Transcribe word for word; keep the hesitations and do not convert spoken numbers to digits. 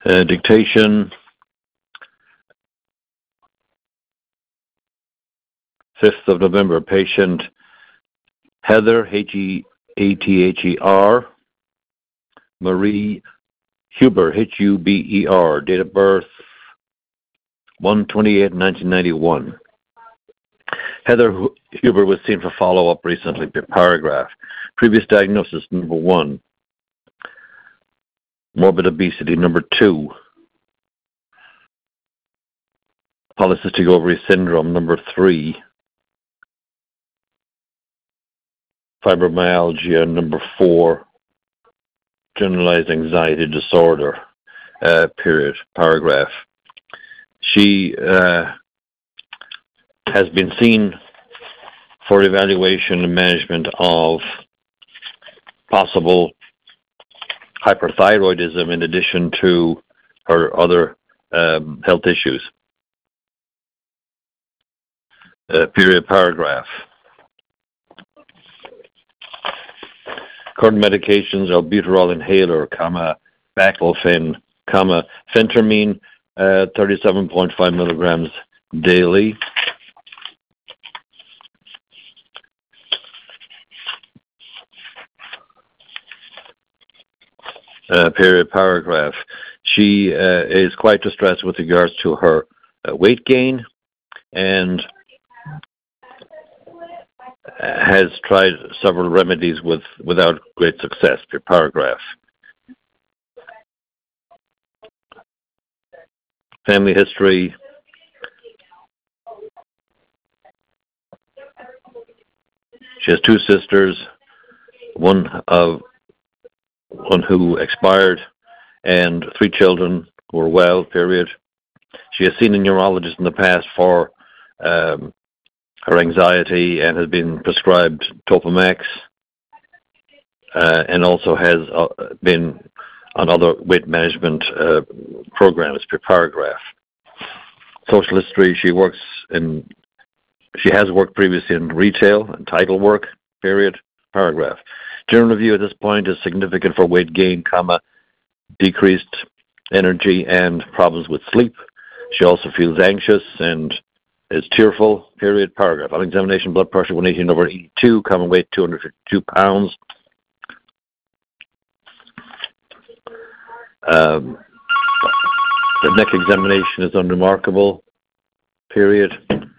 Uh, dictation, fifth of November, patient Heather, H E A T H E R, Marie Huber, H U B E R, date of birth one twenty-eight nineteen ninety-one. Heather Huber was seen for follow-up recently, paragraph. Previous diagnosis, number one. Morbid obesity, number two. Polycystic ovary syndrome, number three. Fibromyalgia, number four. Generalized anxiety disorder, uh, period, paragraph. She uh, has been seen for evaluation and management of possible hyperthyroidism in addition to her other um, health issues. Uh, period, paragraph. Current medications: albuterol inhaler, comma, baclofen, comma, phentermine, uh, thirty-seven point five milligrams daily. Uh, period, paragraph. She uh, is quite distressed with regards to her uh, weight gain and has tried several remedies with without great success. Period, paragraph. Family history. She has two sisters, one of one who expired, and three children who are well, period. She has seen a neurologist in the past for um, her anxiety and has been prescribed Topamax, uh, and also has uh, been on other weight management uh, programs, per paragraph. Social history: she works in, she has worked previously in retail and title work, period, paragraph. General review at this point is significant for weight gain, comma, decreased energy and problems with sleep. She also feels anxious and is tearful, period, paragraph. On examination, blood pressure one eighteen over eighty-two, common weight two hundred fifty-two pounds. Um, the neck examination is unremarkable, period.